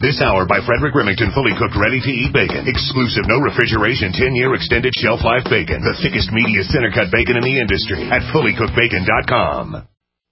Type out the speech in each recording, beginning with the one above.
This hour by Frederick Remington, fully cooked, ready-to-eat bacon. Exclusive, no refrigeration, 10-year extended shelf life bacon. The thickest, meatiest center-cut bacon in the industry at fullycookedbacon.com.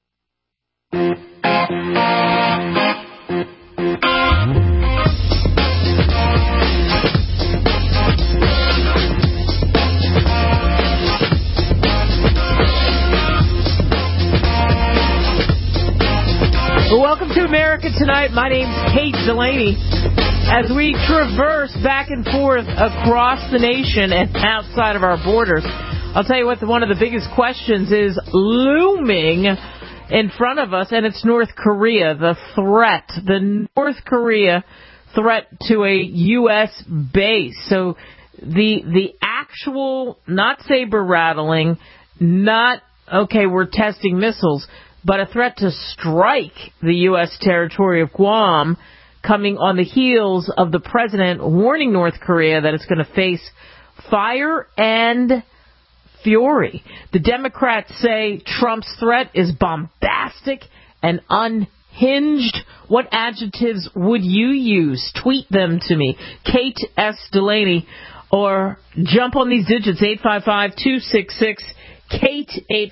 Welcome to America Tonight. My name's Kate Delaney. As we traverse back and forth across the nation and outside of our borders, I'll tell you what, one of the biggest questions is looming in front of us, and it's North Korea, the North Korea threat to a U.S. base. So the actual, not saber rattling, not, okay, we're testing missiles, but a threat to strike the U.S. territory of Guam, coming on the heels of the president warning North Korea that it's going to face fire and fury. The Democrats say Trump's threat is bombastic and unhinged. What adjectives would you use? Tweet them to me, Kate S. Delaney, or jump on these digits, 855-266 Kate,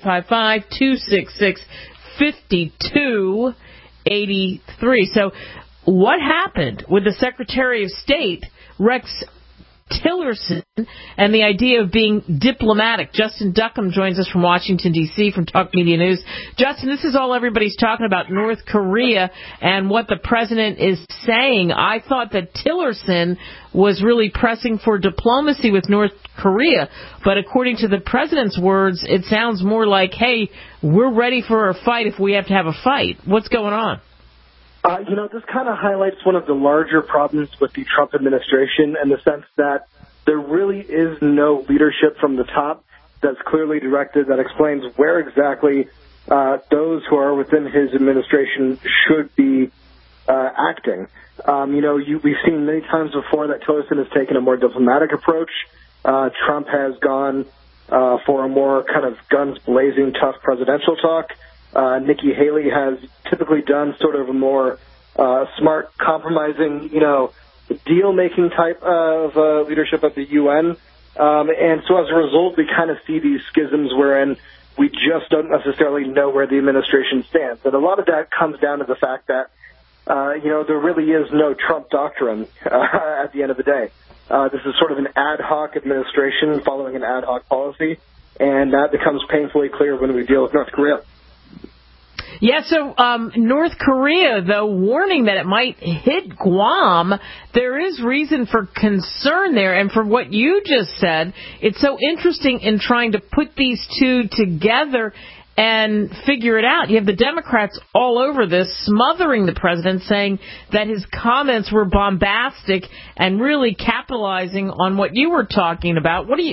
855-266-5283. So what happened with the Secretary of State, Rex Tillerson, and the idea of being diplomatic? Justin Duckham joins us from Washington, D.C., from Talk Media News. Justin, this is all everybody's talking about, North Korea and what the president is saying. I thought that Tillerson was really pressing for diplomacy with North Korea, but according to the president's words, it sounds more like, hey, we're ready for a fight if we have to have a fight. What's going on? This kind of highlights one of the larger problems with the Trump administration in the sense that there really is no leadership from the top that's clearly directed, that explains where exactly those who are within his administration should be acting. We've seen many times before that Tillerson has taken a more diplomatic approach. Trump has gone for a more kind of guns blazing, tough presidential talk. Nikki Haley has typically done sort of a more smart, compromising, deal-making type of leadership at the UN. And so as a result, we kind of see these schisms wherein we just don't necessarily know where the administration stands. And a lot of that comes down to the fact that, there really is no Trump doctrine at the end of the day. This is sort of an ad hoc administration following an ad hoc policy, and that becomes painfully clear when we deal with North Korea. Yeah, so North Korea, though, warning that it might hit Guam, there is reason for concern there. And for what you just said, it's so interesting in trying to put these two together and figure it out. You have the Democrats all over this, smothering the president, saying that his comments were bombastic and really capitalizing on what you were talking about. What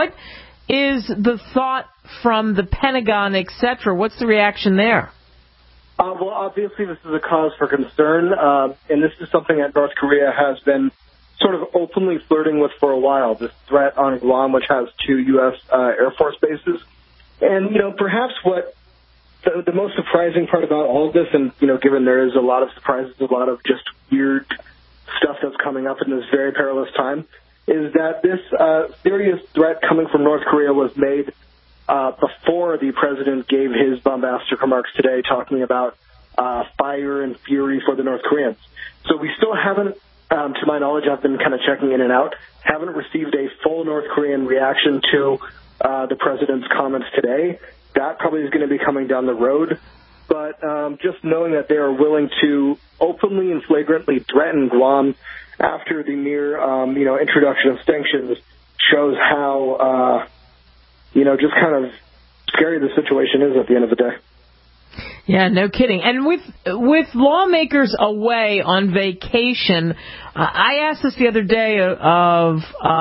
is the thought from the Pentagon, et cetera? What's the reaction there? Well, obviously, this is a cause for concern, and this is something that North Korea has been sort of openly flirting with for a while, this threat on Guam, which has 2 U.S. Air Force bases. And, perhaps what the most surprising part about all of this, and, given there is a lot of surprises, a lot of just weird stuff that's coming up in this very perilous time, is that this serious threat coming from North Korea was made before the president gave his bombastic remarks today talking about fire and fury for the North Koreans. So we still haven't, to my knowledge, I've been kind of checking in and out, haven't received a full North Korean reaction to the president's comments today. That probably is going to be coming down the road. But just knowing that they are willing to openly and flagrantly threaten Guam after the mere, introduction of sanctions shows how, just kind of scary the situation is at the end of the day. Yeah, no kidding. And with lawmakers away on vacation, I asked this the other day of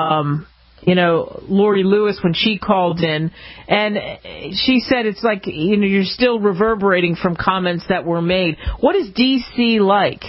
Lori Lewis when she called in, and she said it's like, you're still reverberating from comments that were made. What is D.C. like?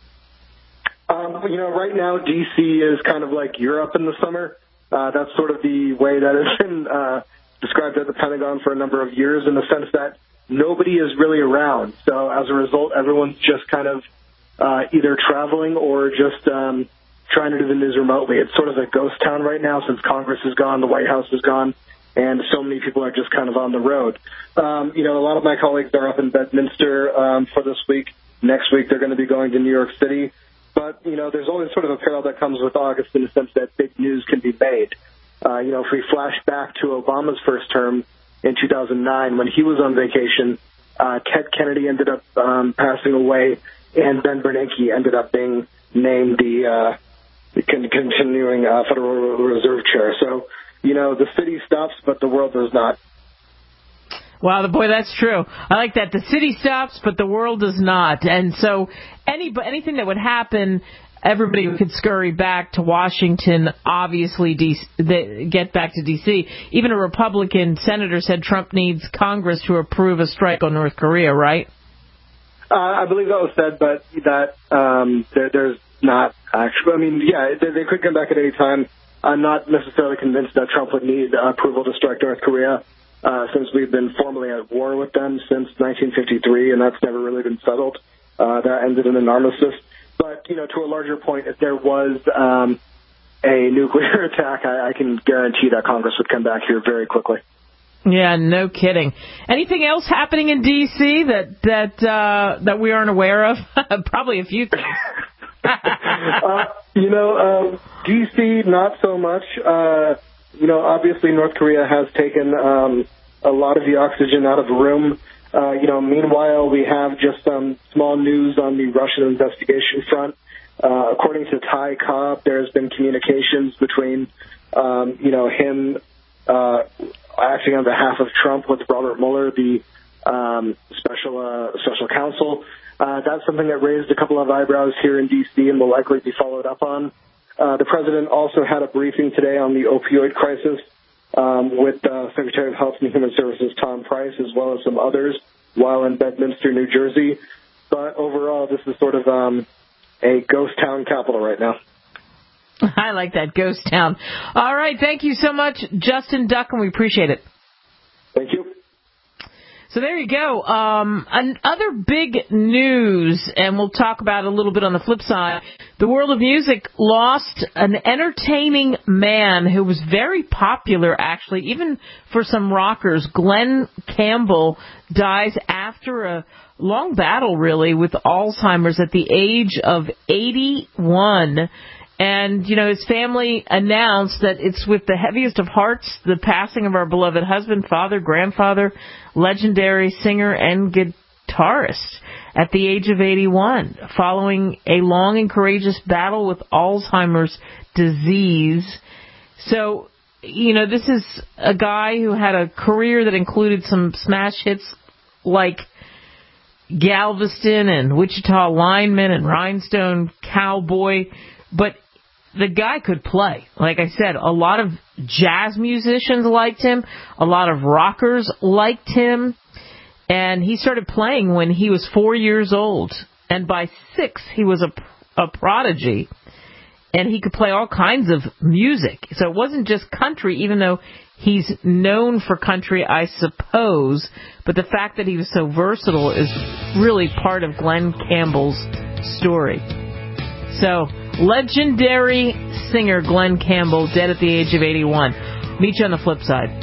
Right now, D.C. is kind of like Europe in the summer. That's sort of the way that it's been described at the Pentagon for a number of years, in the sense that nobody is really around. So as a result, everyone's just kind of either traveling or just trying to do the news remotely. It's sort of a ghost town right now since Congress is gone, the White House is gone, and so many people are just kind of on the road. A lot of my colleagues are up in Bedminster for this week. Next week they're going to be going to New York City. But, there's always sort of a peril that comes with August in the sense that big news can be made. If we flash back to Obama's first term in 2009 when he was on vacation, Ted Kennedy ended up passing away, and Ben Bernanke ended up being named the continuing Federal Reserve Chair. So, the city stops, but the world does not. Wow, boy, that's true. I like that. The city stops, but the world does not. And so anything that would happen, everybody could scurry back to Washington, obviously get back to D.C. Even a Republican senator said Trump needs Congress to approve a strike on North Korea, right? I believe that was said, but that there's not actually. I mean, yeah, they could come back at any time. I'm not necessarily convinced that Trump would need approval to strike North Korea, since we've been formally at war with them since 1953, and that's never really been settled. That ended in an armistice. But, to a larger point, if there was a nuclear attack, I can guarantee that Congress would come back here very quickly. Yeah, no kidding. Anything else happening in D.C. that we aren't aware of? Probably a few things. D.C., not so much. Obviously North Korea has taken a lot of the oxygen out of the room. Meanwhile, we have just some small news on the Russian investigation front. According to Ty Cobb, there's been communications between, him acting on behalf of Trump with Robert Mueller, the special counsel. That's something that raised a couple of eyebrows here in D.C. and will likely be followed up on. The president also had a briefing today on the opioid crisis with Secretary of Health and Human Services Tom Price, as well as some others, while in Bedminster, New Jersey. But overall, this is sort of a ghost town capital right now. I like that, ghost town. All right, thank you so much, Justin Duck, and we appreciate it. Thank you. So there you go. Other big news, and we'll talk about it a little bit on the flip side. The world of music lost an entertaining man who was very popular, actually, even for some rockers. Glenn Campbell dies after a long battle, really, with Alzheimer's at the age of 81. And, his family announced that it's with the heaviest of hearts, the passing of our beloved husband, father, grandfather, legendary singer and guitarist at the age of 81, following a long and courageous battle with Alzheimer's disease. So, this is a guy who had a career that included some smash hits like Galveston and Wichita Lineman and Rhinestone Cowboy, but the guy could play. Like I said, a lot of jazz musicians liked him. A lot of rockers liked him. And he started playing when he was 4 years old. And by 6, he was a prodigy. And he could play all kinds of music. So it wasn't just country, even though he's known for country, I suppose. But the fact that he was so versatile is really part of Glenn Campbell's story. So, legendary singer Glenn Campbell, dead at the age of 81. Meet you on the flip side.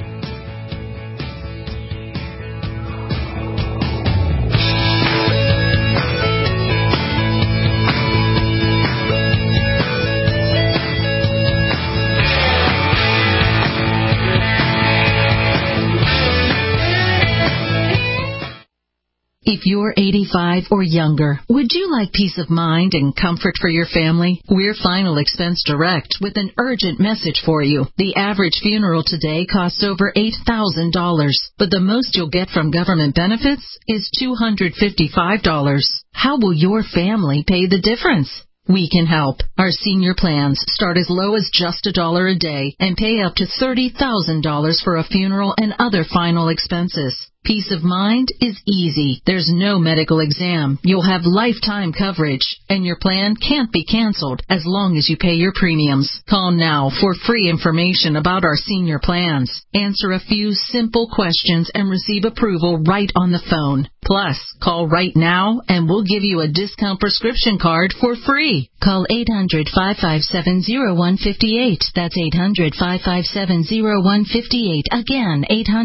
If you're 85 or younger, would you like peace of mind and comfort for your family? We're Final Expense Direct with an urgent message for you. The average funeral today costs over $8,000, but the most you'll get from government benefits is $255. How will your family pay the difference? We can help. Our senior plans start as low as just $1 a day and pay up to $30,000 for a funeral and other final expenses. Peace of mind is easy. There's no medical exam. You'll have lifetime coverage, and your plan can't be canceled as long as you pay your premiums. Call now for free information about our senior plans. Answer a few simple questions and receive approval right on the phone. Plus, call right now and we'll give you a discount prescription card for free. Call 800-557-0158. That's 800-557-0158. Again,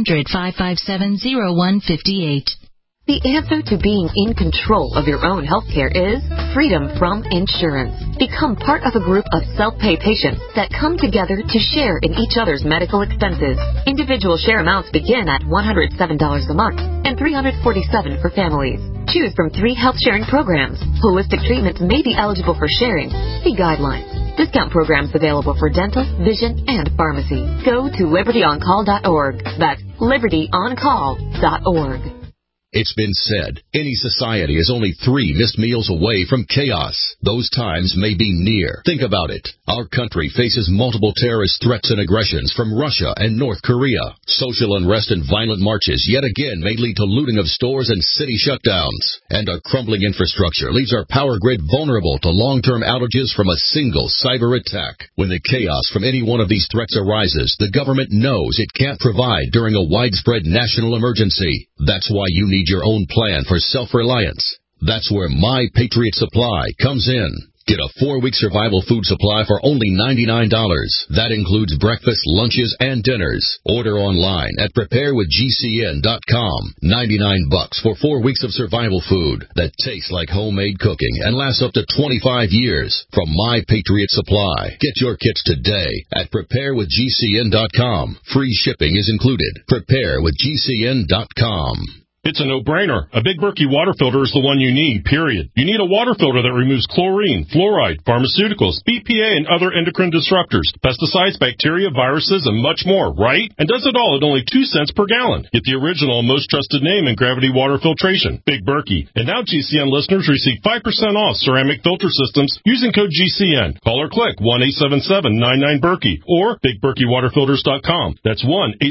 800-557-0158. The answer to being in control of your own healthcare is freedom from insurance. Become part of a group of self-pay patients that come together to share in each other's medical expenses. Individual share amounts begin at $107 a month and $347 for families. Choose from 3 health sharing programs. Holistic treatments may be eligible for sharing. See guidelines. Discount programs available for dental, vision, and pharmacy. Go to libertyoncall.org. That's libertyoncall.org. It's been said, any society is only 3 missed meals away from chaos. Those times may be near. Think about it. Our country faces multiple terrorist threats and aggressions from Russia and North Korea. Social unrest and violent marches yet again may lead to looting of stores and city shutdowns. And our crumbling infrastructure leaves our power grid vulnerable to long-term outages from a single cyber attack. When the chaos from any one of these threats arises, the government knows it can't provide during a widespread national emergency. That's why you need your own plan for self-reliance. That's where My Patriot Supply comes in. Get a 4-week survival food supply for only $99. That includes breakfast, lunches, and dinners. Order online at preparewithgcn.com. $99 for 4 weeks of survival food that tastes like homemade cooking and lasts up to 25 years. From My Patriot Supply. Get your kits today at preparewithgcn.com. Free shipping is included. Preparewithgcn.com. It's a no-brainer. A Big Berkey water filter is the one you need, period. You need a water filter that removes chlorine, fluoride, pharmaceuticals, BPA, and other endocrine disruptors, pesticides, bacteria, viruses, and much more, right? And does it all at only 2 cents per gallon. Get the original and most trusted name in gravity water filtration, Big Berkey. And now GCN listeners receive 5% off ceramic filter systems using code GCN. Call or click 1-877-99-BERKEY or BigBerkeyWaterFilters.com. That's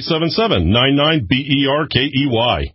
1-877-99-BERKEY.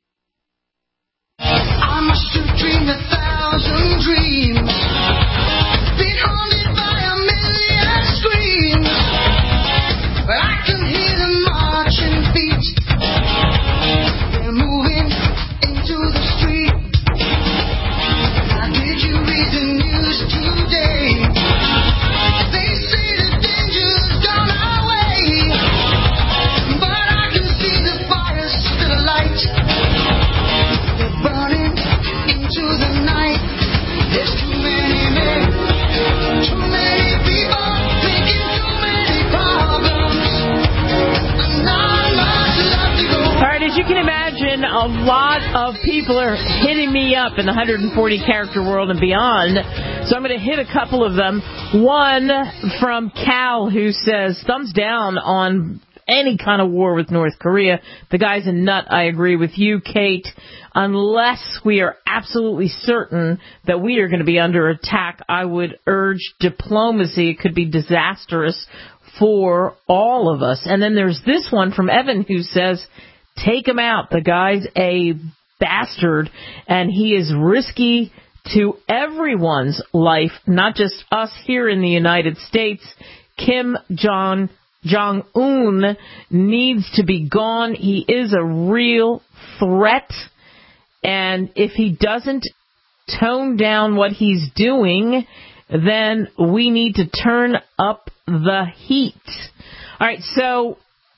I must have dreamed 1,000 dreams, been haunted by a million screams, but I can hear them marching feet, they're moving into the street. Now did you read the news today? They say the danger's gone our way, but I can see the fire still alight. Burning into the night. There's too many men, too many people, thinking too many problems, and not much left to go. All right, as you can imagine, a lot of people are hitting me up in the 140-character world and beyond, so I'm going to hit a couple of them. One from Cal, who says, thumbs down on any kind of war with North Korea. The guy's a nut. I agree with you, Kate. Unless we are absolutely certain that we are going to be under attack, I would urge diplomacy. It could be disastrous for all of us. And then there's this one from Evan who says, take him out. The guy's a bastard, and he is risky to everyone's life, not just us here in the United States. Kim Jong-un needs to be gone. He is a real threat. And if he doesn't tone down what he's doing, then we need to turn up the heat. All right, so,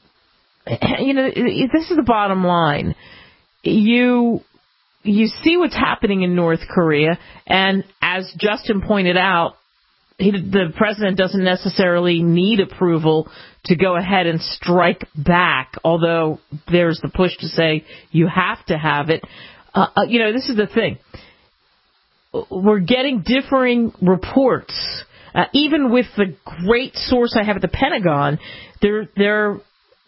this is the bottom line. You see what's happening in North Korea, and as Justin pointed out, the president doesn't necessarily need approval to go ahead and strike back, although there's the push to say you have to have it. This is the thing. We're getting differing reports. Even with the great source I have at the Pentagon, they're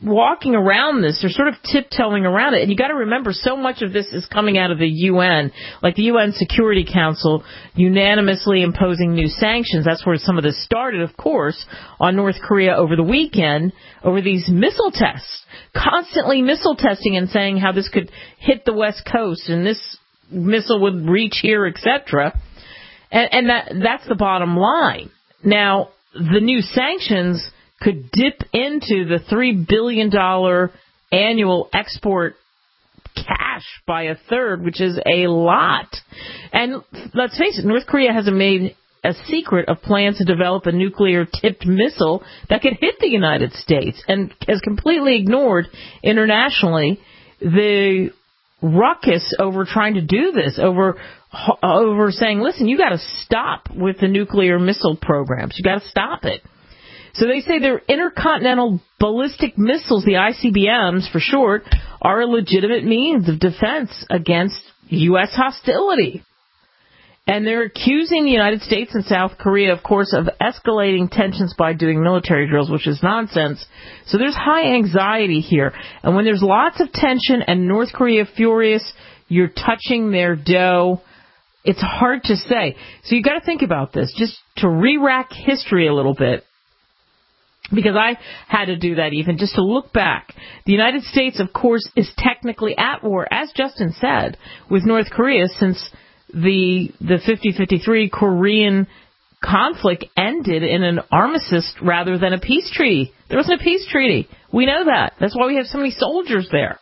walking around this. They're sort of tiptoeing around it. And you got to remember, so much of this is coming out of the UN, like the UN Security Council unanimously imposing new sanctions. That's where some of this started, of course, on North Korea over the weekend over these missile tests, constantly missile testing and saying how this could hit the West Coast and this missile would reach here, etc. And that's the bottom line. Now, the new sanctions could dip into the $3 billion annual export cash by a third, which is a lot. And let's face it, North Korea hasn't made a secret of plans to develop a nuclear-tipped missile that could hit the United States, and has completely ignored internationally the ruckus over trying to do this, over saying, listen, you got to stop with the nuclear missile programs. You got to stop it. So they say their intercontinental ballistic missiles, the ICBMs for short, are a legitimate means of defense against U.S. hostility. And they're accusing the United States and South Korea, of course, of escalating tensions by doing military drills, which is nonsense. So there's high anxiety here. And when there's lots of tension and North Korea furious, you're touching their dough. It's hard to say. So you got to think about this, just to re-rack history a little bit. Because I had to do that even, just to look back. The United States, of course, is technically at war, as Justin said, with North Korea since the 50-53 Korean conflict ended in an armistice rather than a peace treaty. There wasn't a peace treaty. We know that. That's why we have so many soldiers there.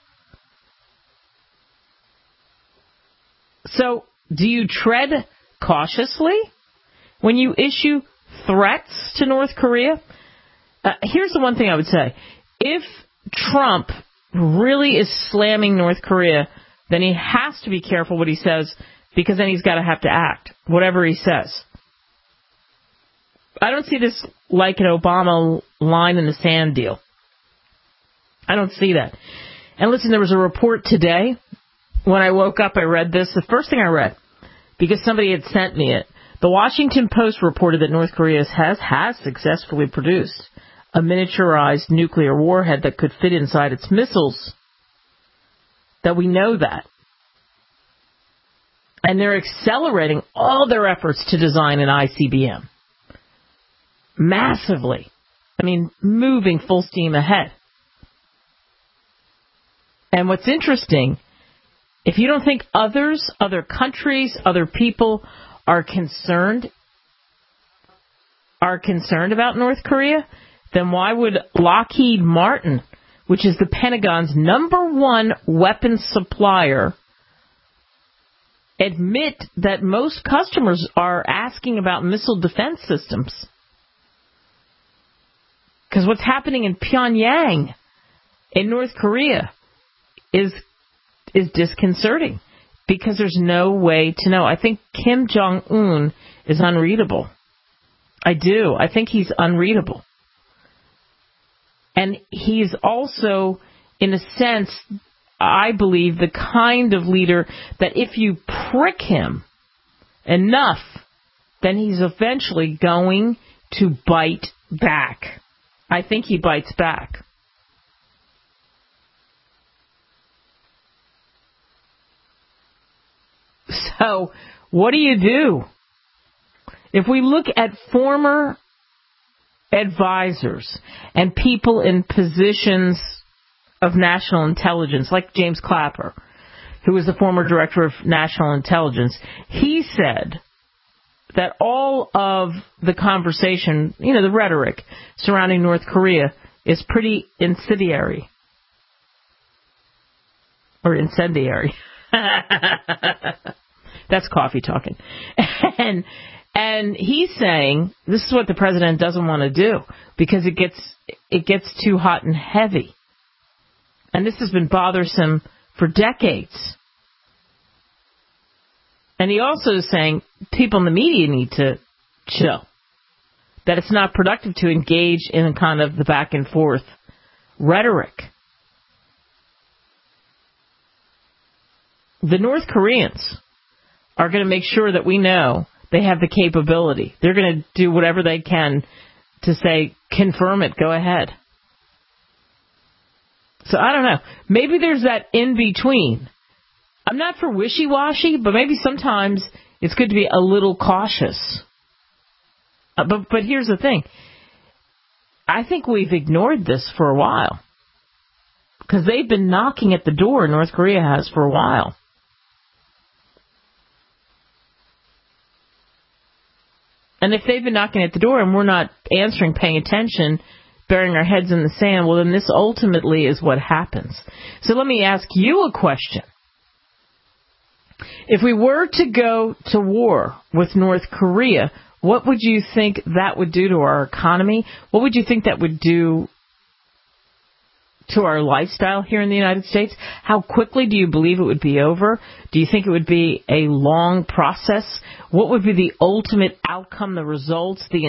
So, do you tread cautiously when you issue threats to North Korea? Here's the one thing I would say. If Trump really is slamming North Korea, then he has to be careful what he says, because then he's got to have to act, whatever he says. I don't see this like an Obama line in the sand deal. I don't see that. And listen, there was a report today. When I woke up, I read this. The first thing I read, because somebody had sent me it, the Washington Post reported that North Korea has successfully produced a miniaturized nuclear warhead that could fit inside its missiles. That we know that. And they're accelerating all their efforts to design an ICBM. Massively. I mean, moving full steam ahead. And what's interesting, if you don't think others, other countries, other people are concerned about North Korea, then why would Lockheed Martin, which is the Pentagon's #1 weapons supplier, admit that most customers are asking about missile defense systems? Because what's happening in Pyongyang, in North Korea, is disconcerting, because there's no way to know. I think Kim Jong-un is unreadable. I do. I think he's unreadable. And he's also, in a sense, I believe, the kind of leader that if you prick him enough, then he's eventually going to bite back. I think he bites back. So, what do you do? If we look at former advisors and people in positions of national intelligence, like James Clapper, who was the former director of national intelligence, he said that all of the conversation, the rhetoric surrounding North Korea is pretty incendiary. Or incendiary. That's coffee talking. And he's saying this is what the president doesn't want to do, because it gets too hot and heavy. And this has been bothersome for decades. And he also is saying people in the media need to chill. That it's not productive to engage in kind of the back and forth rhetoric. The North Koreans are going to make sure that we know they have the capability. They're going to do whatever they can to say, confirm it, go ahead. So I don't know. Maybe there's that in-between. I'm not for wishy-washy, but maybe sometimes it's good to be a little cautious. But here's the thing. I think we've ignored this for a while. Because they've been knocking at the door, North Korea has, for a while. And if they've been knocking at the door and we're not answering, paying attention, burying our heads in the sand, well, then this ultimately is what happens. So let me ask you a question. If we were to go to war with North Korea, what would you think that would do to our economy? What would you think that would do to our lifestyle here in the United States? How quickly do you believe it would be over? Do you think it would be a long process? What would be the ultimate outcome, the results, the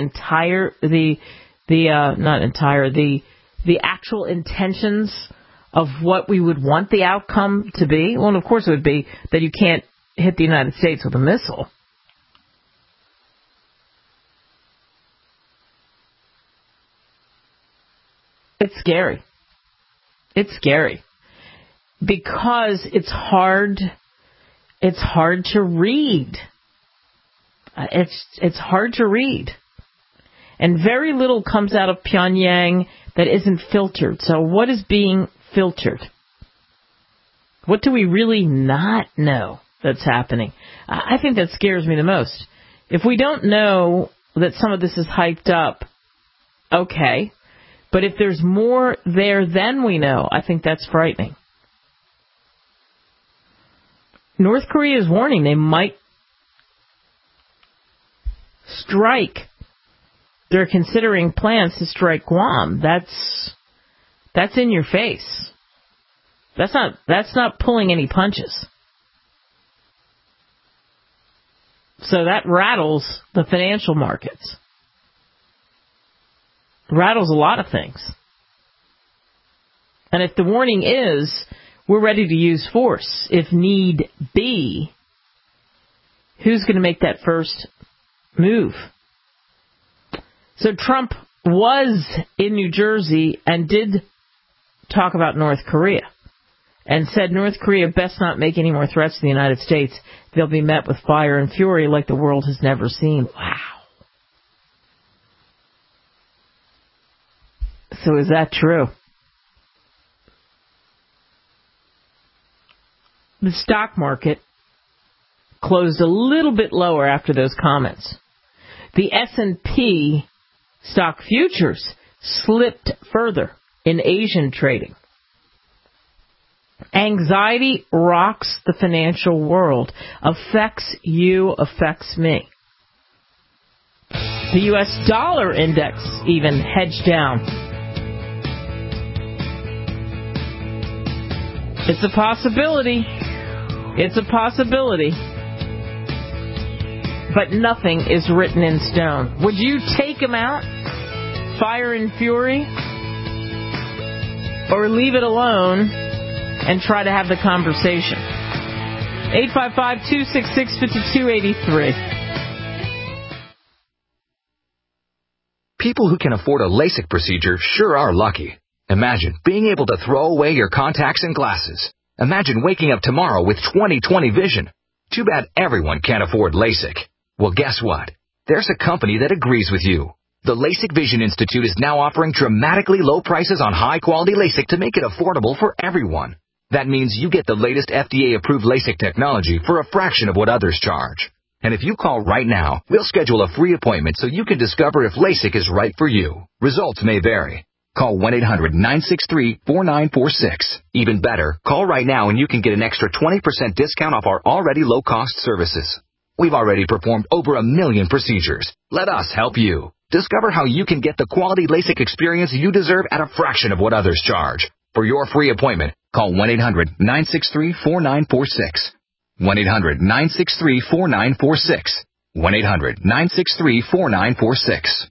actual intentions of what we would want the outcome to be? Well, of course it would be that you can't hit the United States with a missile. It's scary. It's scary because it's hard to read. It's hard to read. And very little comes out of Pyongyang that isn't filtered. So what is being filtered? What do we really not know that's happening? I think that scares me the most. If we don't know that some of this is hyped up, okay. But if there's more there than we know, I think that's frightening. North Korea is warning they might strike. They're considering plans to strike Guam. That's in your face. That's not pulling any punches. So that rattles the financial markets. Rattles a lot of things. And if the warning is, we're ready to use force if need be, who's going to make that first move? So Trump was in New Jersey and did talk about North Korea and said North Korea best not make any more threats to the United States. They'll be met with fire and fury like the world has never seen. Wow. So is that true? The stock market closed a little bit lower after those comments. The S&P stock futures slipped further in Asian trading. Anxiety rocks the financial world. Affects you, affects me. The U.S. dollar index even hedged down. It's a possibility. It's a possibility. But nothing is written in stone. Would you take him out? Fire and fury? Or leave it alone and try to have the conversation? 855-266-5283. People who can afford a LASIK procedure sure are lucky. Imagine being able to throw away your contacts and glasses. Imagine waking up tomorrow with 20/20 vision. Too bad everyone can't afford LASIK. Well, guess what? There's a company that agrees with you. The LASIK Vision Institute is now offering dramatically low prices on high-quality LASIK to make it affordable for everyone. That means you get the latest FDA-approved LASIK technology for a fraction of what others charge. And if you call right now, we'll schedule a free appointment so you can discover if LASIK is right for you. Results may vary. Call 1-800-963-4946. Even better, call right now and you can get an extra 20% discount off our already low-cost services. We've already performed over 1 million procedures. Let us help you. Discover how you can get the quality LASIK experience you deserve at a fraction of what others charge. For your free appointment, call 1-800-963-4946. 1-800-963-4946. 1-800-963-4946.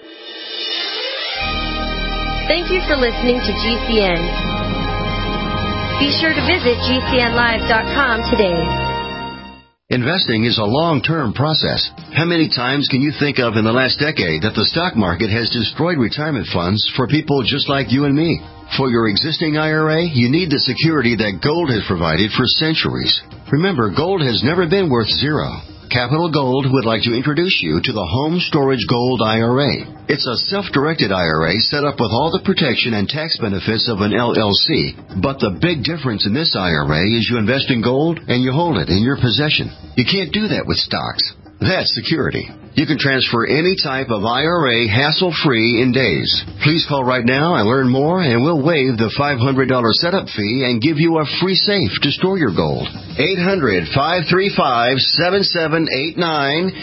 Thank you for listening to GCN. Be sure to visit GCNlive.com today. Investing is a long-term process. How many times can you think of in the last decade that the stock market has destroyed retirement funds for people just like you and me? For your existing IRA, you need the security that gold has provided for centuries. Remember, gold has never been worth zero. Capital Gold would like to introduce you to the Home Storage Gold IRA. It's a self-directed IRA set up with all the protection and tax benefits of an LLC. But the big difference in this IRA is you invest in gold and you hold it in your possession. You can't do that with stocks. That's security. You can transfer any type of IRA hassle-free in days. Please call right now and learn more, and we'll waive the $500 setup fee and give you a free safe to store your gold. 800-535-7789.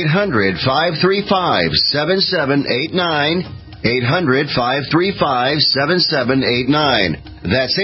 800-535-7789. 800-535-7789. That's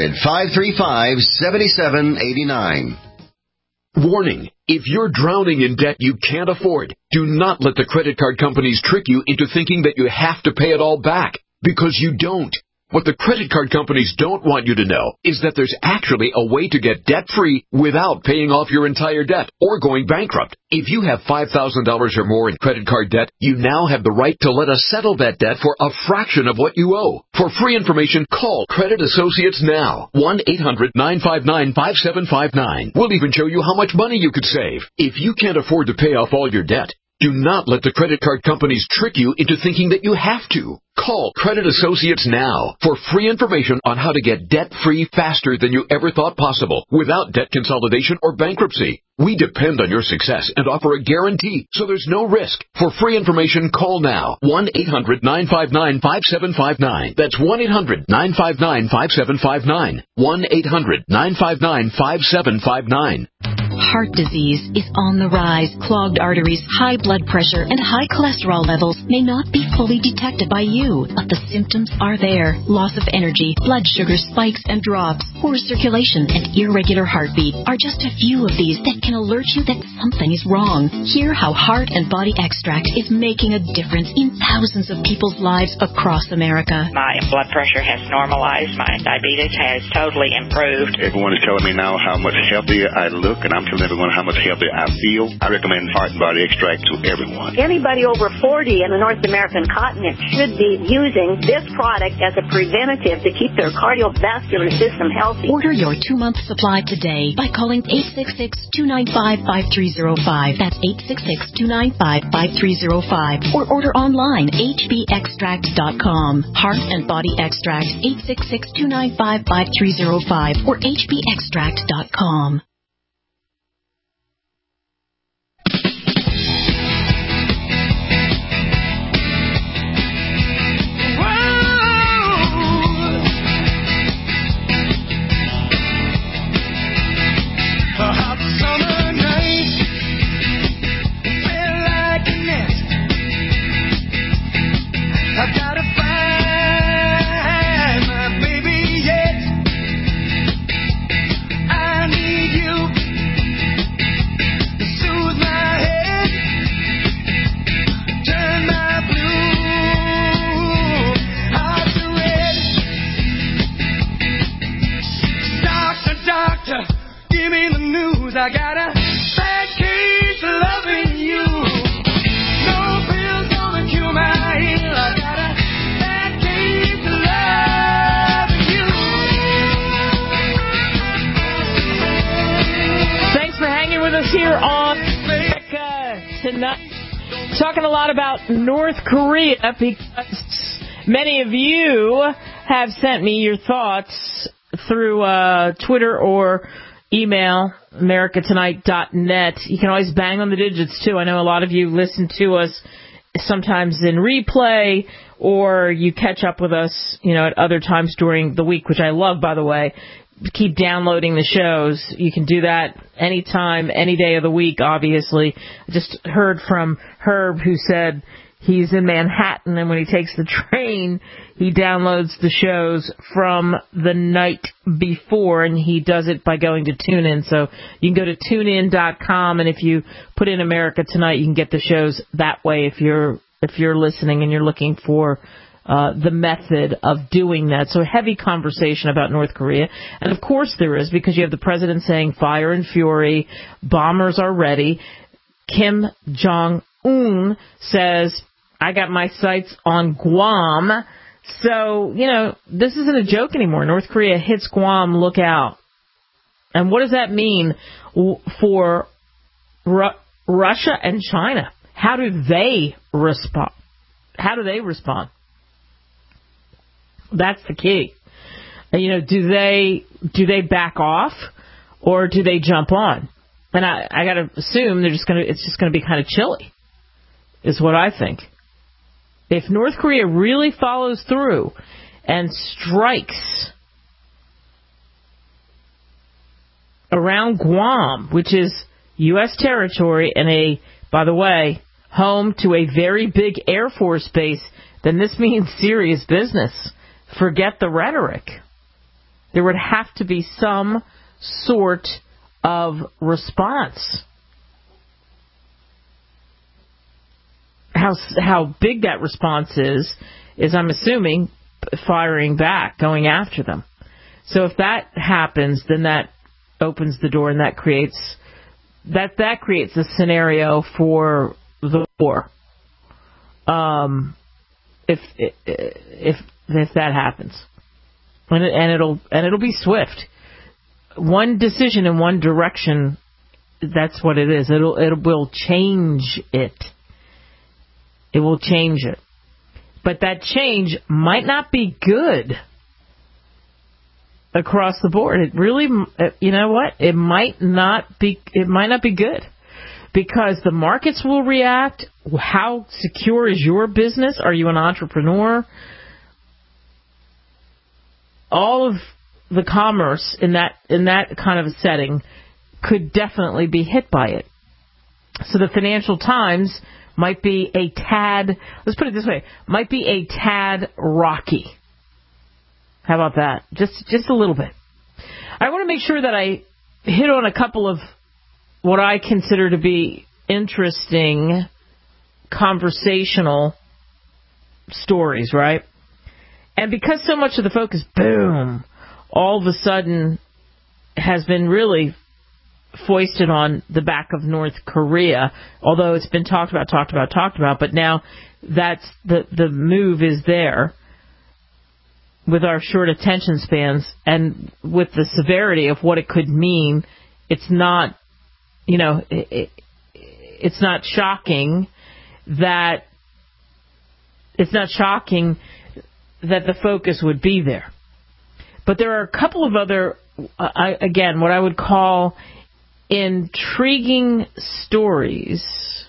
800-535-7789. Warning. If you're drowning in debt you can't afford, do not let the credit card companies trick you into thinking that you have to pay it all back, because you don't. What the credit card companies don't want you to know is that there's actually a way to get debt-free without paying off your entire debt or going bankrupt. If you have $5,000 or more in credit card debt, you now have the right to let us settle that debt for a fraction of what you owe. For free information, call Credit Associates now. 1-800-959-5759. We'll even show you how much money you could save. If you can't afford to pay off all your debt, do not let the credit card companies trick you into thinking that you have to. Call Credit Associates now for free information on how to get debt-free faster than you ever thought possible without debt consolidation or bankruptcy. We depend on your success and offer a guarantee, so there's no risk. For free information, call now. 1-800-959-5759. That's 1-800-959-5759. 1-800-959-5759. Heart disease is on the rise. Clogged arteries, high blood pressure, and high cholesterol levels may not be fully detected by you, but the symptoms are there. Loss of energy, blood sugar spikes and drops, poor circulation, and irregular heartbeat are just a few of these that can alert you that something is wrong. Hear how Heart and Body Extract is making a difference in thousands of people's lives across America. My blood pressure has normalized. My diabetes has totally improved. Everyone is telling me now how much healthier I look, and I'm telling everyone how much healthier I feel. I recommend Heart and Body Extract to everyone. Anybody over 40 in the North American continent should be using this product as a preventative to keep their cardiovascular system healthy. Order your 2-month supply today by calling 866-295-5305. That's 866-295-5305. Or order online, hbextract.com. Heart and Body Extract, 866-295-5305 or hbextract.com. I got a bad case of loving you. No pills gonna cure my ill. I got a bad case of loving you. Thanks for hanging with us here on America Tonight. Talking a lot about North Korea because many of you have sent me your thoughts through Twitter or email, americatonight.net. You can always bang on the digits, too. I know a lot of you listen to us sometimes in replay, or you catch up with us, at other times during the week, which I love, by the way. Keep downloading the shows. You can do that anytime, any day of the week, obviously. I just heard from Herb, who said he's in Manhattan, and when he takes the train, he downloads the shows from the night before, and he does it by going to TuneIn. So you can go to TuneIn.com, and if you put in America Tonight, you can get the shows that way if you're listening and you're looking for the method of doing that. So heavy conversation about North Korea. And of course there is, because you have the president saying fire and fury, bombers are ready. Kim Jong-un says, I got my sights on Guam. So, this isn't a joke anymore. North Korea hits Guam, look out. And what does that mean for Russia and China? How do they respond? That's the key. Do they back off or do they jump on? And I got to assume it's just going to be kind of chilly, is what I think. If North Korea really follows through and strikes around Guam, which is U.S. territory and by the way, home to a very big Air Force base, then this means serious business. Forget the rhetoric. There would have to be some sort of response. How big that response is I'm assuming firing back, going after them. So if that happens, then that opens the door and that creates a scenario for the war. If that happens, and it'll be swift. One decision in one direction, that's what it is. It will change it. It will change it. But that change might not be good across the board. It really, you know what? It might not be good, because the markets will react. How secure is your business? Are you an entrepreneur? All of the commerce in that kind of a setting could definitely be hit by it. So the Financial Times might be a tad, let's put it this way, might be a tad rocky. How about that? Just a little bit. I want to make sure that I hit on a couple of what I consider to be interesting conversational stories, right? And because so much of the focus, boom, all of a sudden has been really foisted on the back of North Korea, although it's been talked about, but now that's the move is there. With our short attention spans and with the severity of what it could mean, it's not, it's not shocking that the focus would be there. But there are a couple of other, again, what I would call intriguing stories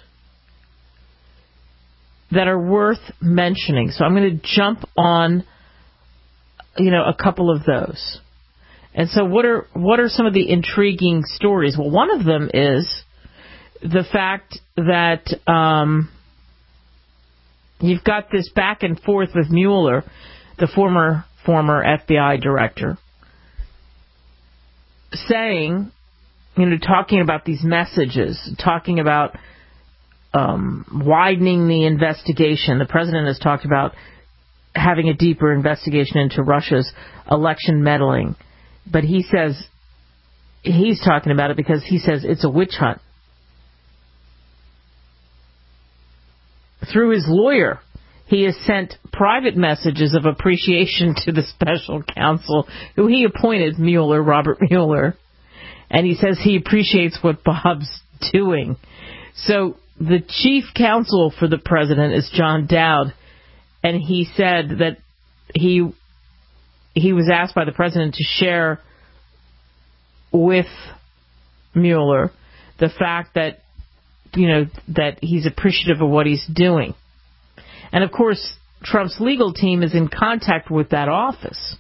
that are worth mentioning. So I'm going to jump on a couple of those. And so what are some of the intriguing stories? Well, one of them is the fact that you've got this back and forth with Mueller, the former FBI director, saying, talking about these messages, talking about widening the investigation. The president has talked about having a deeper investigation into Russia's election meddling. But he says he's talking about it because he says it's a witch hunt. Through his lawyer, he has sent private messages of appreciation to the special counsel who he appointed, Mueller, Robert Mueller. And he says he appreciates what Bob's doing. So the chief counsel for the president is John Dowd. And he said that he was asked by the president to share with Mueller the fact that, that he's appreciative of what he's doing. And, of course, Trump's legal team is in contact with that office.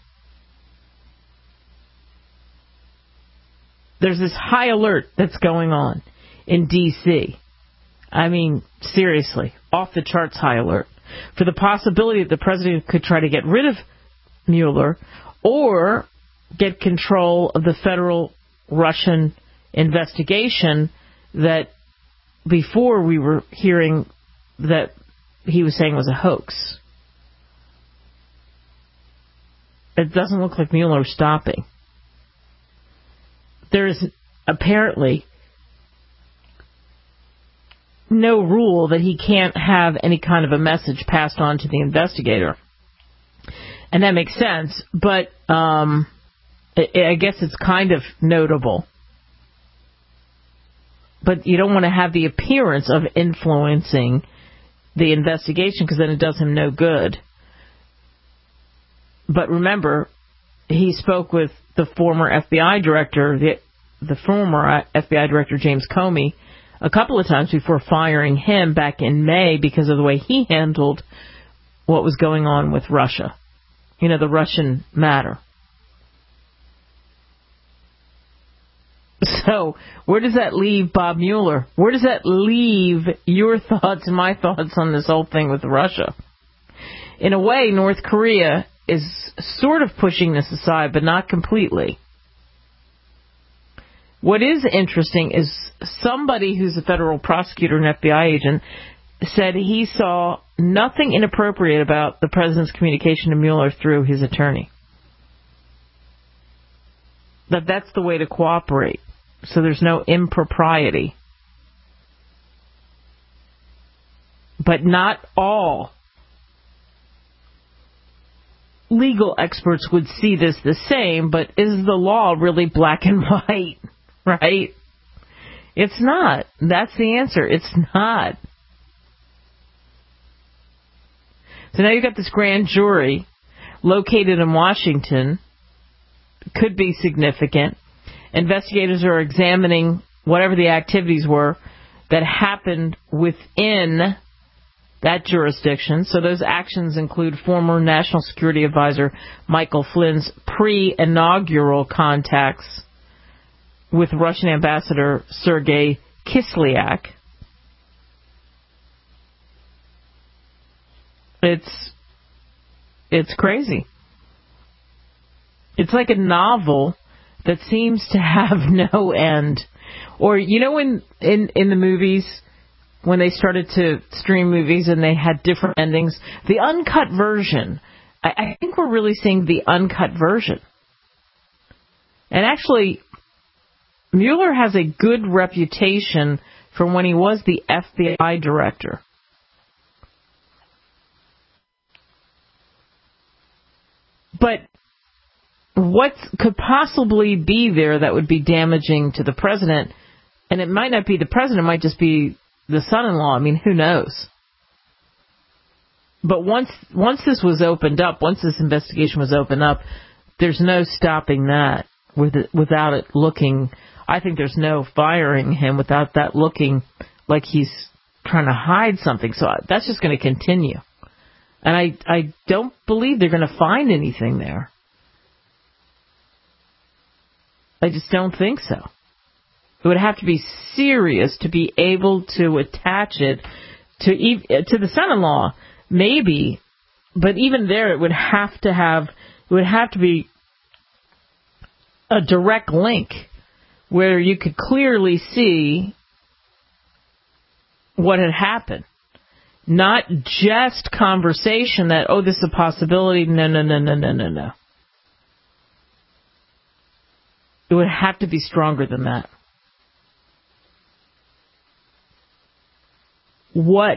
There's this high alert that's going on in D.C. I mean, seriously, off the charts high alert, for the possibility that the president could try to get rid of Mueller or get control of the federal Russian investigation that before we were hearing that he was saying was a hoax. it doesn't look like Mueller's stopping. There's apparently no rule that he can't have any kind of a message passed on to the investigator. And that makes sense, but I guess it's kind of notable. But you don't want to have the appearance of influencing the investigation, because then it does him no good. But remember, he spoke with the former FBI director, the former FBI director James Comey, a couple of times before firing him back in May because of the way he handled what was going on with Russia. You know, the Russian matter. So, where does that leave Bob Mueller? Where does that leave your thoughts and my thoughts on this whole thing with Russia? In a way, North Korea is sort of pushing this aside, but not completely. What is interesting is somebody who's a federal prosecutor and FBI agent said he saw nothing inappropriate about the president's communication to Mueller through his attorney. That's the way to cooperate, so there's no impropriety. But not all legal experts would see this the same, but is the law really black and white, right? It's not. That's the answer. It's not. So now you've got this grand jury located in Washington. Could be significant. Investigators are examining whatever the activities were that happened within that jurisdiction. So those actions include former National Security Advisor Michael Flynn's pre-inaugural contacts with Russian Ambassador Sergei Kislyak. It's crazy. It's like a novel that seems to have no end. Or, you know, in the movies, when they started to stream movies and they had different endings, the uncut version, I think we're really seeing the uncut version. And actually, Mueller has a good reputation from when he was the FBI director. But what could possibly be there that would be damaging to the president? And it might not be the president, it might just be the son-in-law. I mean, who knows? But once this was opened up, once this investigation was opened up, there's no stopping that without it looking. I think there's no firing him without that looking like he's trying to hide something. So that's just going to continue. And I don't believe they're going to find anything there. I just don't think so. It would have to be serious to be able to attach it to the son-in-law, maybe, but even there it would have to be a direct link where you could clearly see what had happened. Not just conversation that, oh, this is a possibility. No. It would have to be stronger than that. What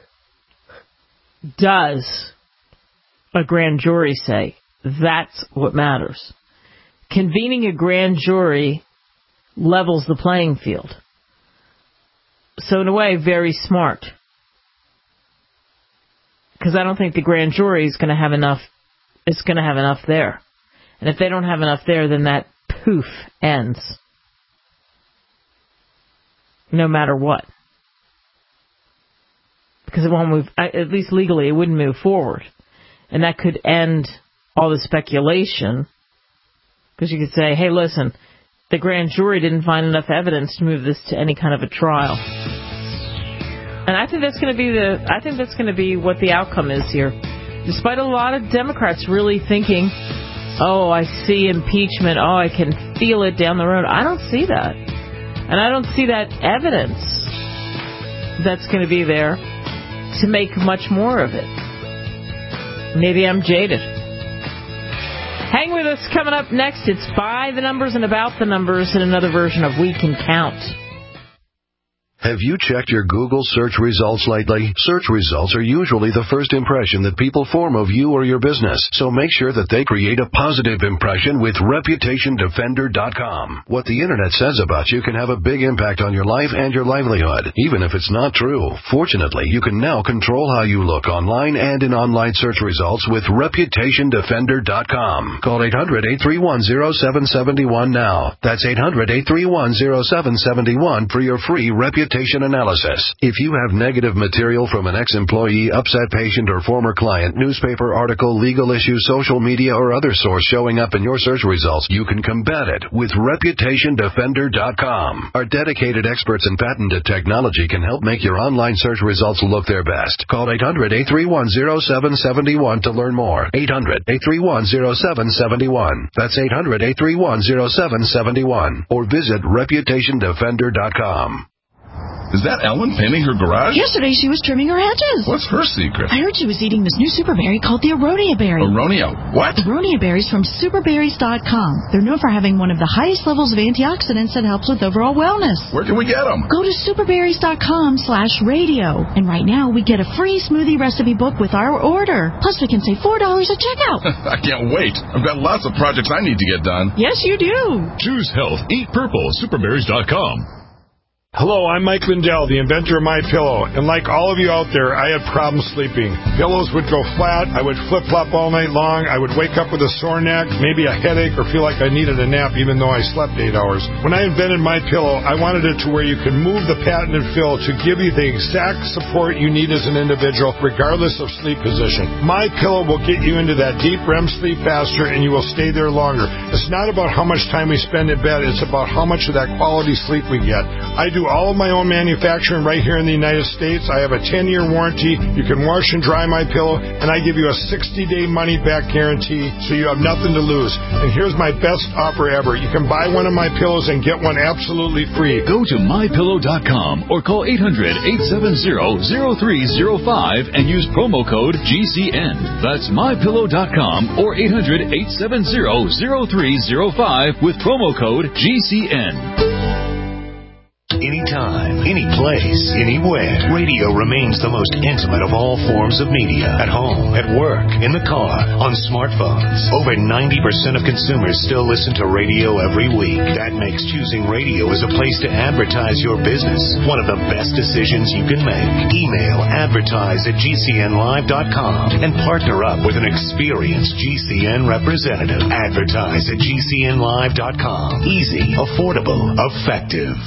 does a grand jury say? That's what matters. Convening a grand jury levels the playing field. So in a way, very smart. Because I don't think the grand jury is going to have enough. It's going to have enough there. And if they don't have enough there, then that poof ends. No matter what. Because it won't move, at least legally, it wouldn't move forward. And that could end all the speculation. Because you could say, hey, listen, the grand jury didn't find enough evidence to move this to any kind of a trial. And I think that's going to be what the outcome is here. Despite a lot of Democrats really thinking, oh, I see impeachment, oh, I can feel it down the road. I don't see that. And I don't see that evidence that's going to be there to make much more of it. Maybe I'm jaded. Hang with us. Coming up next, it's By the Numbers and About the Numbers in another version of We Can Count. Have you checked your Google search results lately? Search results are usually the first impression that people form of you or your business, so make sure that they create a positive impression with ReputationDefender.com. What the Internet says about you can have a big impact on your life and your livelihood, even if it's not true. Fortunately, you can now control how you look online and in online search results with ReputationDefender.com. Call 800-831-0771 now. That's 800-831-0771 for your free reputation analysis. If you have negative material from an ex-employee, upset patient, or former client, newspaper article, legal issue, social media, or other source showing up in your search results, you can combat it with ReputationDefender.com. Our dedicated experts in patented technology can help make your online search results look their best. Call 800-831-0771 to learn more. 800-831-0771. That's 800-831-0771. Or visit ReputationDefender.com. Is that Ellen painting her garage? Yesterday she was trimming her hedges. What's her secret? I heard she was eating this new super berry called the Aronia berry. Aronia what? Aronia berries from superberries.com. They're known for having one of the highest levels of antioxidants that helps with overall wellness. Where can we get them? Go to superberries.com/radio. And right now we get a free smoothie recipe book with our order. Plus we can save $4 at checkout. I can't wait. I've got lots of projects I need to get done. Yes, you do. Choose health. Eat purple. Superberries.com. Hello, I'm Mike Lindell, the inventor of MyPillow, and like all of you out there, I had problems sleeping. Pillows would go flat, I would flip-flop all night long, I would wake up with a sore neck, maybe a headache, or feel like I needed a nap even though I slept 8 hours. When I invented MyPillow, I wanted it to where you could move the patented fill to give you the exact support you need as an individual, regardless of sleep position. MyPillow will get you into that deep REM sleep faster, and you will stay there longer. It's not about how much time we spend in bed, it's about how much of that quality sleep we get. I do all of my own manufacturing right here in the United States. I have a 10-year warranty. You can wash and dry MyPillow, and I give you a 60-day money-back guarantee, so you have nothing to lose. And here's my best offer ever. You can buy one of my pillows and get one absolutely free. Go to MyPillow.com or call 800-870-0305 and use promo code GCN. That's MyPillow.com or 800-870-0305 with promo code GCN. Anytime, any place, anywhere. Radio remains the most intimate of all forms of media. At home, at work, in the car, on smartphones. Over 90% of consumers still listen to radio every week. That makes choosing radio as a place to advertise your business one of the best decisions you can make. Email advertise@gcnlive.com and partner up with an experienced GCN representative. Advertise at gcnlive.com. Easy, affordable, effective.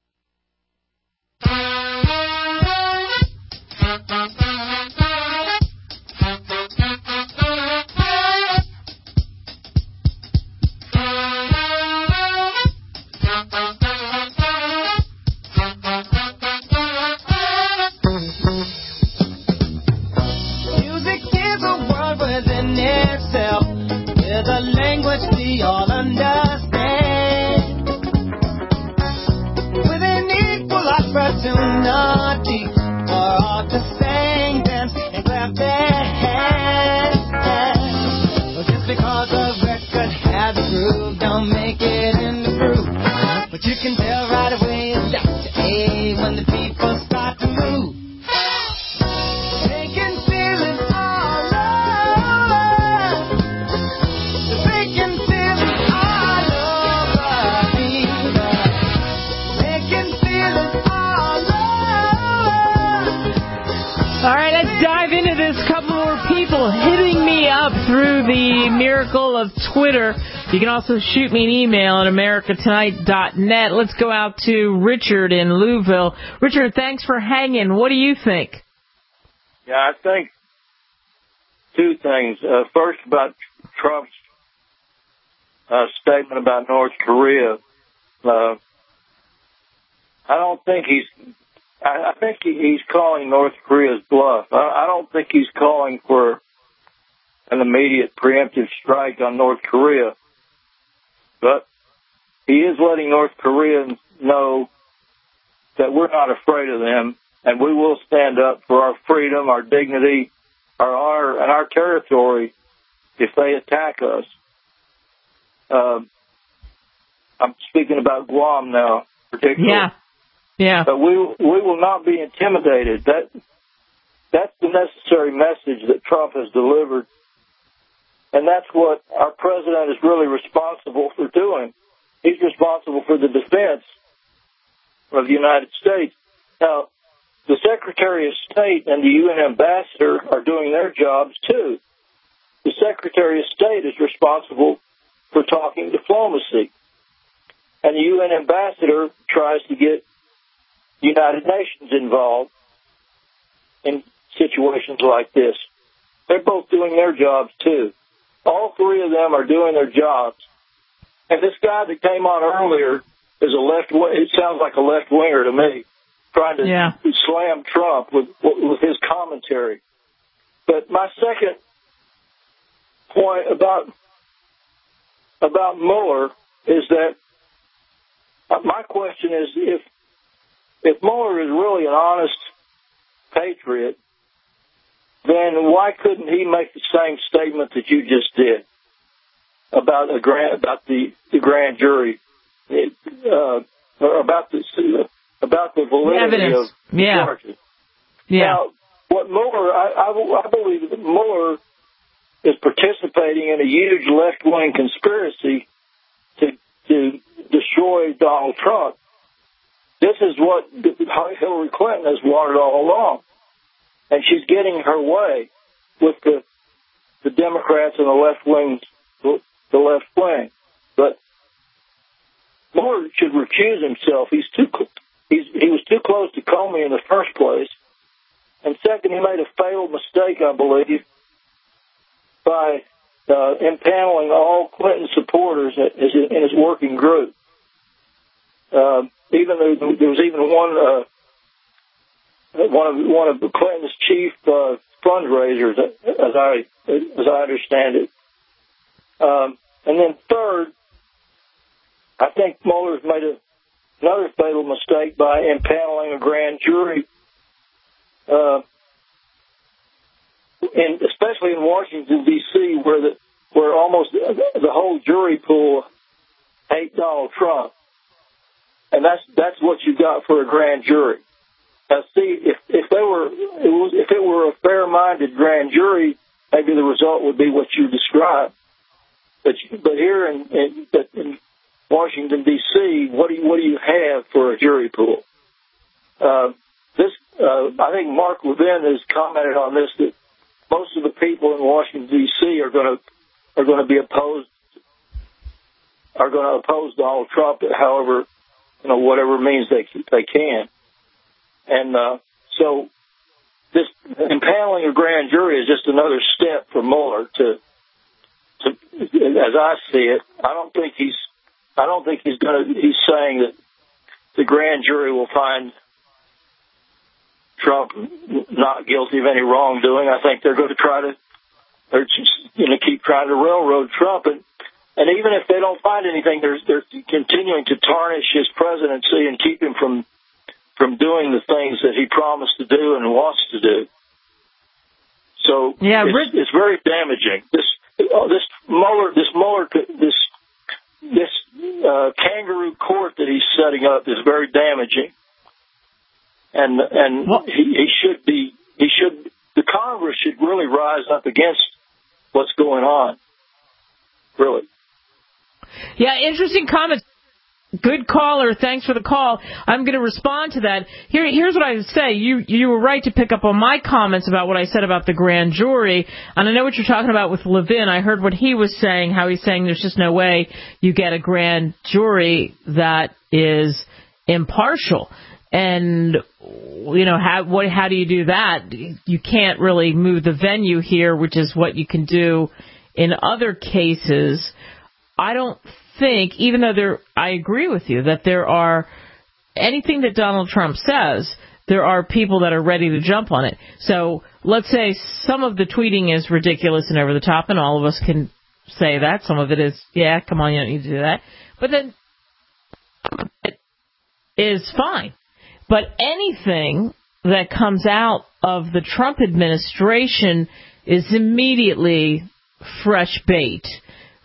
Music is a world within itself, with a language we all understand, with an equal opportunity for all to sing, dance, and clap their hands. Well, just because a record has a groove, don't make it in the groove. But you can tell right away it's Dr. A when the people start to move. They can feel it all over. They can feel it all over me. They can feel it all over. All right, let's dive into this. Couple more people hitting me up through the miracle of Twitter. You can also shoot me an email at americatonight.net. Let's go out to Richard in Louisville. Richard, thanks for hanging. What do you think? Yeah, I think two things. First, about Trump's statement about North Korea. I don't think I think he's calling North Korea's bluff. I don't think he's calling for an immediate preemptive strike on North Korea. But he is letting North Koreans know that we're not afraid of them, and we will stand up for our freedom, our dignity, our honor, and our territory if they attack us. I'm speaking about Guam now, particularly. Yeah. But we will not be intimidated. That's the necessary message that Trump has delivered, and that's what our president is really responsible for doing. He's responsible for the defense of the United States. Now, the Secretary of State and the UN ambassador are doing their jobs, too. The Secretary of State is responsible for talking diplomacy, and the UN ambassador tries to get the United Nations involved in situations like this. They're both doing their jobs, too. All three of them are doing their jobs. And this guy that came on earlier is it sounds like a left-winger to me, trying to slam Trump with his commentary. But my second point about Mueller is that my question is if Mueller is really an honest patriot, then why couldn't he make the same statement that you just did about the grand jury, or about the validity of the charges? Now, what Mueller, I believe that Mueller is participating in a huge left-wing conspiracy to destroy Donald Trump. This is what Hillary Clinton has wanted all along. And she's getting her way with the Democrats and the left wing. But Mueller should recuse himself. He was too close to Comey in the first place. And second, he made a fatal mistake, I believe, by impaneling all Clinton supporters in his working group. Even there was even one of Clinton's chief fundraisers, as I understand it. And then third, I think Mueller's made another fatal mistake by impaneling a grand jury, especially in Washington D.C., where almost the whole jury pool hate Donald Trump, and that's what you got for a grand jury. Now, see, if it were a fair-minded grand jury, maybe the result would be what you described. But here in Washington D.C., what do you have for a jury pool? I think Mark Levin has commented on this, that most of the people in Washington D.C. are going to oppose Donald Trump, however, whatever means they can. And so this impaneling a grand jury is just another step for Mueller to as I see it. I don't think he's saying that the grand jury will find Trump not guilty of any wrongdoing. I think they're going to keep trying to railroad Trump, and even if they don't find anything, they're continuing to tarnish his presidency and keep him from doing the things that he promised to do and wants to do. So it's very damaging. This kangaroo court that he's setting up is very damaging, and the Congress should really rise up against what's going on. Really. Yeah, interesting comments. Good caller. Thanks for the call. I'm going to respond to that. Here's what I would say. You were right to pick up on my comments about what I said about the grand jury. And I know what you're talking about with Levin. I heard what he was saying, how he's saying there's just no way you get a grand jury that is impartial. And, how do you do that? You can't really move the venue here, which is what you can do in other cases. I don't think, even though I agree with you that there are anything that Donald Trump says, there are people that are ready to jump on it. So let's say some of the tweeting is ridiculous and over the top, and all of us can say that. Some of it is, come on, you don't need to do that. But then it is fine. But anything that comes out of the Trump administration is immediately fresh bait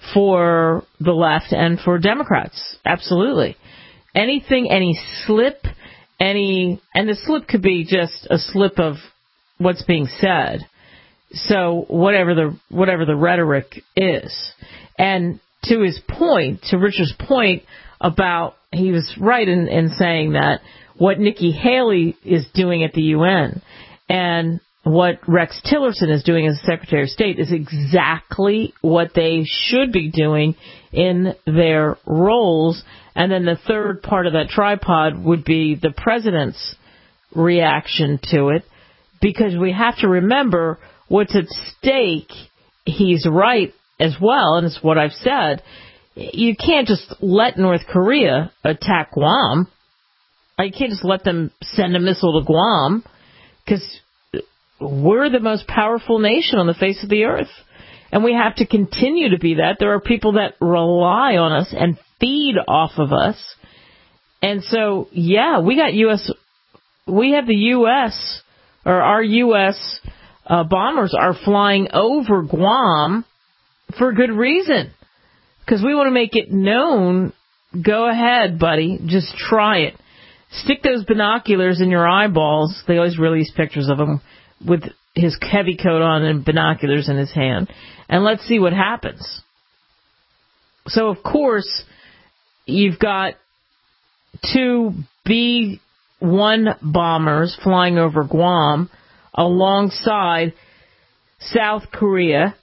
for the left and for Democrats. Absolutely. Anything, any slip, and the slip could be just a slip of what's being said. So whatever the rhetoric is. And to his point, to Richard's point about, he was right in saying that what Nikki Haley is doing at the UN and what Rex Tillerson is doing as Secretary of State is exactly what they should be doing in their roles. And then the third part of that tripod would be the president's reaction to it, because we have to remember what's at stake. He's right as well, and it's what I've said. You can't just let North Korea attack Guam. You can't just let them send a missile to Guam, because we're the most powerful nation on the face of the earth, and we have to continue to be that. There are people that rely on us and feed off of us, and so we have the U.S. or our U.S. bombers are flying over Guam for good reason, because we want to make it known. Go ahead, buddy, just try it. Stick those binoculars in your eyeballs. They always release pictures of him with his heavy coat on and binoculars in his hand, and let's see what happens. So, of course, you've got two B-1 bombers flying over Guam alongside South Korea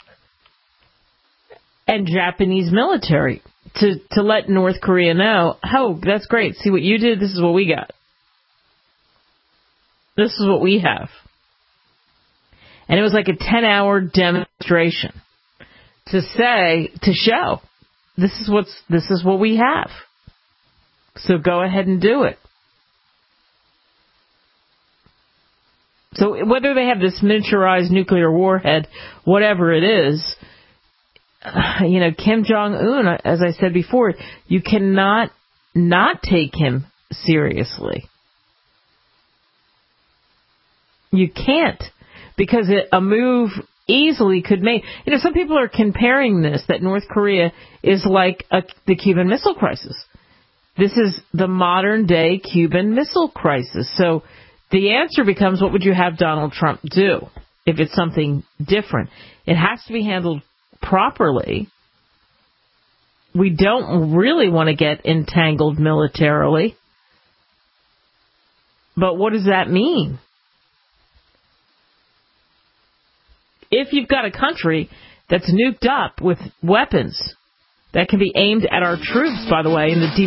and Japanese military to let North Korea know, oh, that's great. See what you did? This is what we got. This is what we have. And it was like a 10-hour demonstration to show this is what we have. So go ahead and do it. So whether they have this miniaturized nuclear warhead, whatever it is, Kim Jong-un, as I said before, you cannot not take him seriously. You can't. Because a move easily could make... some people are comparing this, that North Korea is like the Cuban Missile Crisis. This is the modern-day Cuban Missile Crisis. So the answer becomes, what would you have Donald Trump do if it's something different? It has to be handled properly. We don't really want to get entangled militarily. But what does that mean? If you've got a country that's nuked up with weapons that can be aimed at our troops, by the way, in the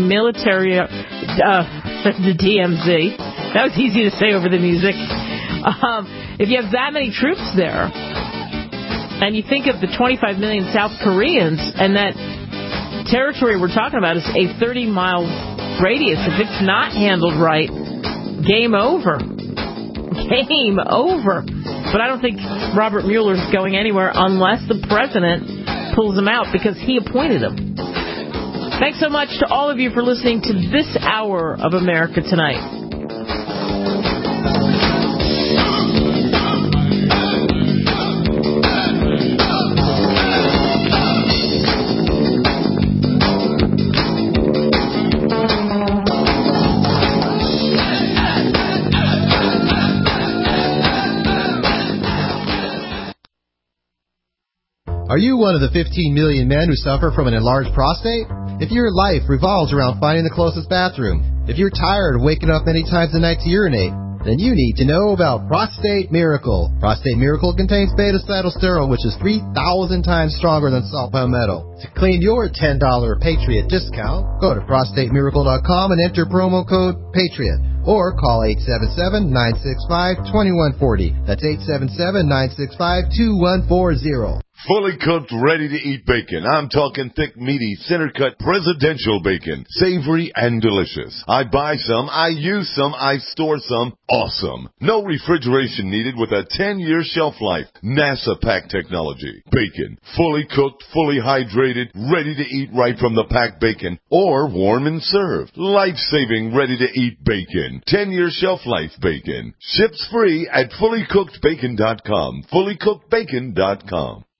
the DMZ, that was easy to say over the music. If you have that many troops there, and you think of the 25 million South Koreans, and that territory we're talking about is a 30-mile radius, if it's not handled right, game over. Game over. But I don't think Robert Mueller is going anywhere unless the president pulls him out, because he appointed him. Thanks so much to all of you for listening to this hour of America Tonight. Are you one of the 15 million men who suffer from an enlarged prostate? If your life revolves around finding the closest bathroom, if you're tired of waking up many times a night to urinate, then you need to know about Prostate Miracle. Prostate Miracle contains beta-cytosterol, which is 3,000 times stronger than salt palmetto. To claim your $10 Patriot discount, go to prostatemiracle.com and enter promo code PATRIOT. Or call 877-965-2140. That's 877-965-2140. Fully cooked, ready-to-eat bacon. I'm talking thick, meaty, center-cut, presidential bacon. Savory and delicious. I buy some, I use some, I store some. Awesome. No refrigeration needed with a 10-year shelf life. NASA pack technology. Bacon. Fully cooked, fully hydrated, ready to eat right from the packed bacon. Or warm and served. Life-saving, ready-to-eat bacon. 10-year shelf life bacon. Ships free at fullycookedbacon.com. Fullycookedbacon.com.